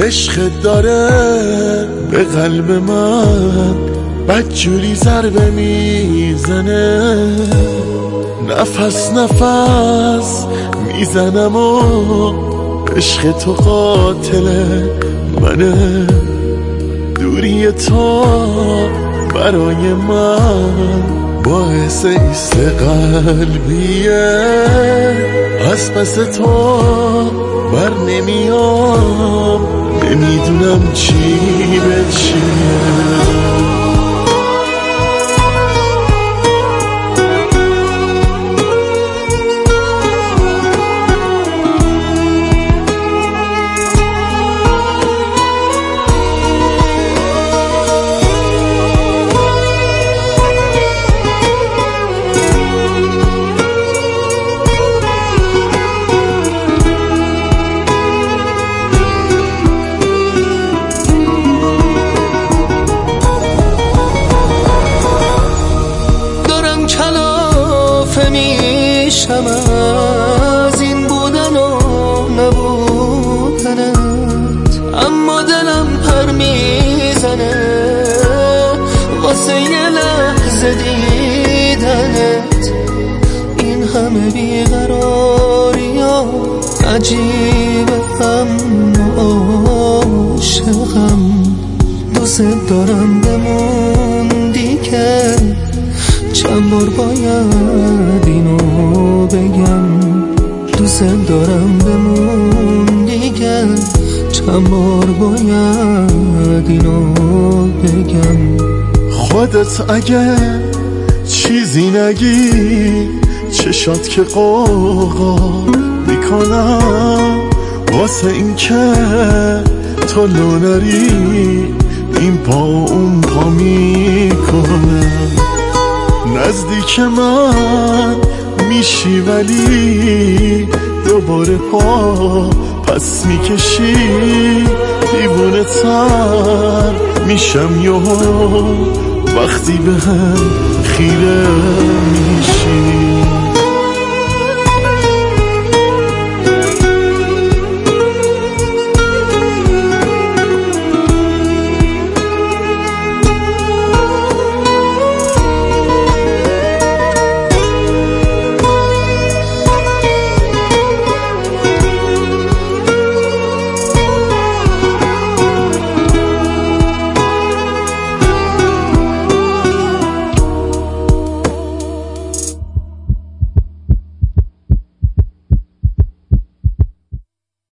عشقت داره به قلب من بدجوری ضربه میزنه، نفس نفس میزنم و عشق تو قاتل منه. دوری تو برای من باعث ایست قلبیه، از پس تو بر نمیام، نمیدونم چی به چیه. میشم از این بودن و نبودنت، اما دلم پر میزنه واسه یه لحظه دیدنت. این همه بیقراری ها عجیبه، اما عاشقم، دوست دارم بموندی که چند بار باید اینو بگم. دوست دارم بموندی که چند بار باید اینو بگم. خودت اگه چیزی نگی چشات که قوقا میکنم، واسه این که تو لونری این پا اون پا میکنم. نزدیک من میشی ولی دوباره پا پس میکشی، دیوونه تر میشم یهو وقتی به هم خیره میشی.